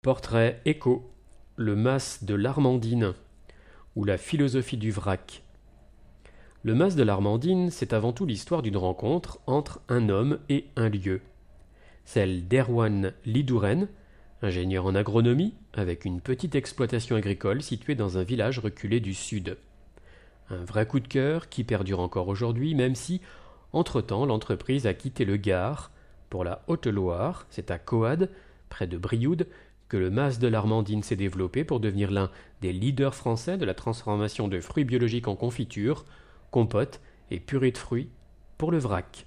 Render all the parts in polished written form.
Portrait écho, le mas de l'Armandine, ou la philosophie du vrac. Le mas de l'Armandine, c'est avant tout l'histoire d'une rencontre entre un homme et un lieu. Celle d'Erwan Lidouren, ingénieur en agronomie, avec une petite exploitation agricole située dans un village reculé du sud. Un vrai coup de cœur qui perdure encore aujourd'hui, même si, entre-temps, l'entreprise a quitté le Gard pour la Haute-Loire, c'est à Coade, près de Brioude, que le mas de l'Armandine s'est développé pour devenir l'un des leaders français de la transformation de fruits biologiques en confiture, compote et purée de fruits pour le vrac.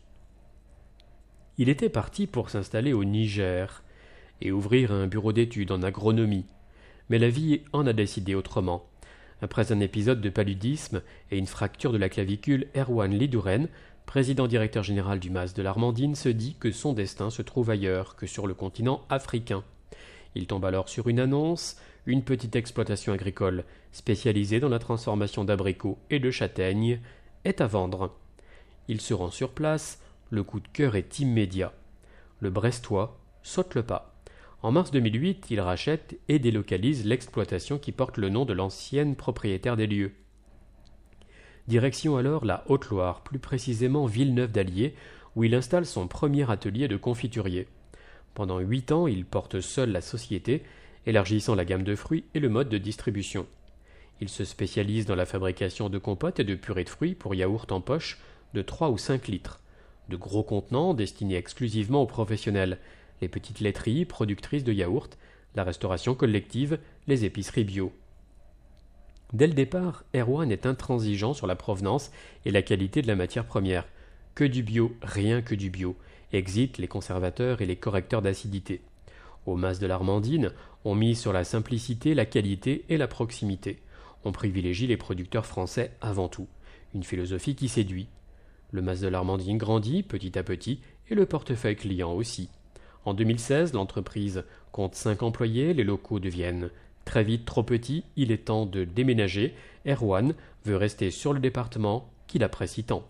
Il était parti pour s'installer au Niger et ouvrir un bureau d'études en agronomie, mais la vie en a décidé autrement. Après un épisode de paludisme et une fracture de la clavicule, Erwan Lidouren, président-directeur général du mas de l'Armandine, se dit que son destin se trouve ailleurs que sur le continent africain. Il tombe alors sur une annonce, une petite exploitation agricole spécialisée dans la transformation d'abricots et de châtaignes est à vendre. Il se rend sur place, le coup de cœur est immédiat. Le Brestois saute le pas. En mars 2008, il rachète et délocalise l'exploitation qui porte le nom de l'ancienne propriétaire des lieux. Direction alors la Haute-Loire, plus précisément Villeneuve-d'Allier, où il installe son premier atelier de confiturier. Pendant 8 ans, il porte seul la société, élargissant la gamme de fruits et le mode de distribution. Il se spécialise dans la fabrication de compotes et de purées de fruits pour yaourt en poche de 3 ou 5 litres, de gros contenants destinés exclusivement aux professionnels, les petites laiteries productrices de yaourt, la restauration collective, les épiceries bio. Dès le départ, Erwan est intransigeant sur la provenance et la qualité de la matière première. Que du bio, rien que du bio. Exit les conservateurs et les correcteurs d'acidité. Au mas de l'Armandine, on mise sur la simplicité, la qualité et la proximité. On privilégie les producteurs français avant tout. Une philosophie qui séduit. Le mas de l'Armandine grandit petit à petit et le portefeuille client aussi. En 2016, l'entreprise compte 5 employés, les locaux deviennent très vite trop petits, il est temps de déménager. Erwan veut rester sur le département qu'il apprécie tant.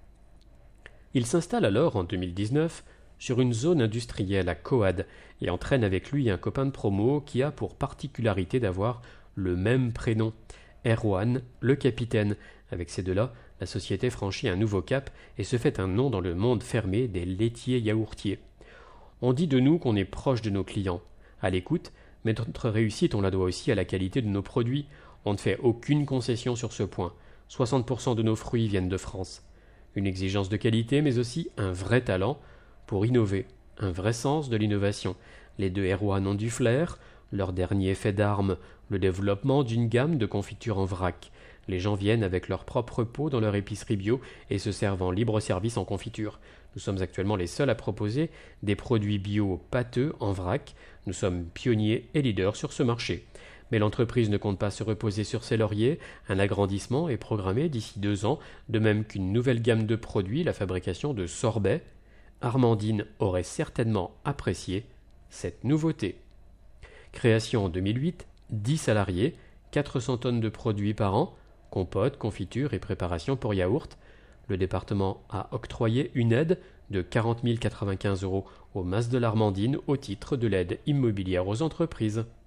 Il s'installe alors en 2019 sur une zone industrielle à Coade et entraîne avec lui un copain de promo qui a pour particularité d'avoir le même prénom, Erwan, le capitaine. Avec ces deux-là, la société franchit un nouveau cap et se fait un nom dans le monde fermé des laitiers yaourtiers. On dit de nous qu'on est proche de nos clients, à l'écoute, mais notre réussite on la doit aussi à la qualité de nos produits. On ne fait aucune concession sur ce point. 60% de nos fruits viennent de France. Une exigence de qualité, mais aussi un vrai talent pour innover, un vrai sens de l'innovation. Les deux Erwan ont du flair, leur dernier fait d'armes, le développement d'une gamme de confitures en vrac. Les gens viennent avec leur propre pot dans leur épicerie bio et se servent en libre service en confiture. Nous sommes actuellement les seuls à proposer des produits bio pâteux en vrac. Nous sommes pionniers et leaders sur ce marché. Mais l'entreprise ne compte pas se reposer sur ses lauriers. Un agrandissement est programmé d'ici 2 ans, de même qu'une nouvelle gamme de produits, la fabrication de sorbets. Armandine aurait certainement apprécié cette nouveauté. Création en 2008, 10 salariés, 400 tonnes de produits par an, compotes, confitures et préparations pour yaourt. Le département a octroyé une aide de 40 095 € au mas de l'Armandine au titre de l'aide immobilière aux entreprises.